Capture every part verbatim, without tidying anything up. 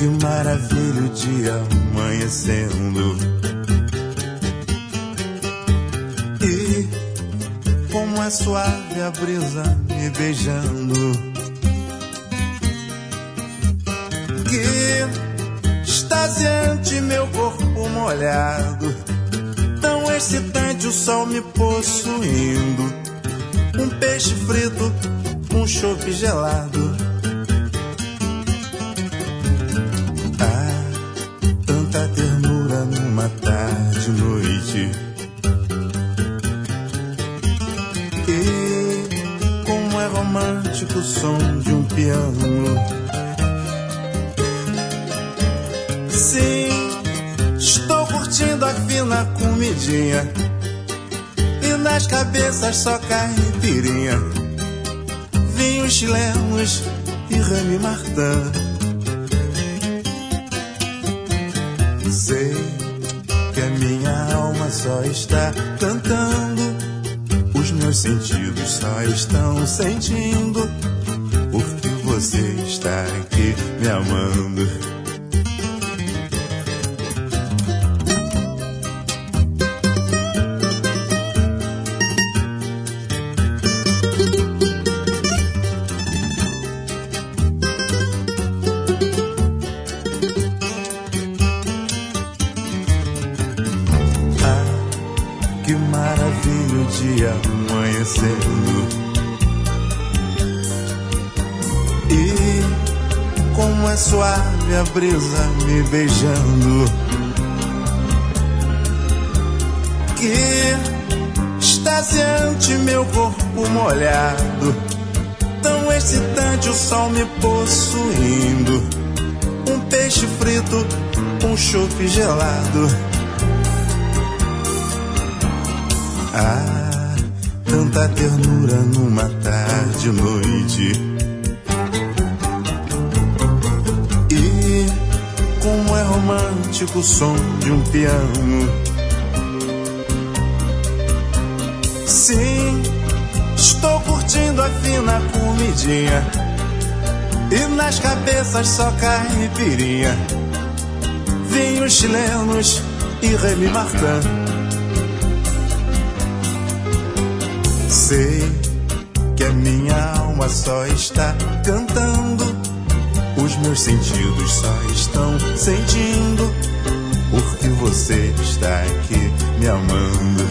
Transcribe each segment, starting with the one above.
que maravilha o dia amanhecendo. E como é suave a brisa me beijando. Que extasiante meu corpo molhado, tão excitante o sol me possuindo. Um peixe frito, um chope gelado. Ah, tanta ternura numa tarde e noite. E como é romântico o som de um piano. Sim, estou curtindo a fina comidinha. E nas cabeças só caipirinha, vinhos chilenos e Remy Martin. Sei que a minha alma só está cantando, os meus sentidos só estão sentindo, porque você está aqui me amando. Que maravilha o dia amanhecendo. E como é suave a brisa me beijando. Que extasiante meu corpo molhado, tão excitante o sol me possuindo. Um peixe frito, um chope gelado. Ah, tanta ternura numa tarde e noite. E como é romântico o som de um piano. Sim, estou curtindo a fina comidinha. E nas cabeças só caipirinha, vinhos chilenos e Remy Martin. Sei que a minha alma só está cantando, os meus sentidos só estão sentindo, porque você está aqui me amando.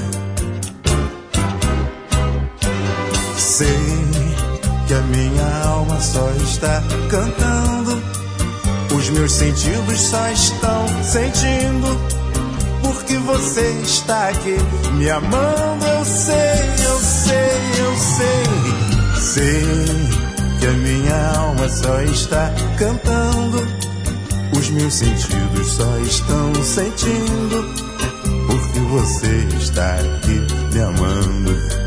Sei que a minha alma só está cantando, os meus sentidos só estão sentindo, porque você está aqui me amando. Eu sei, eu sei, eu sei. Sei que a minha alma só está cantando, os meus sentidos só estão sentindo, porque você está aqui me amando.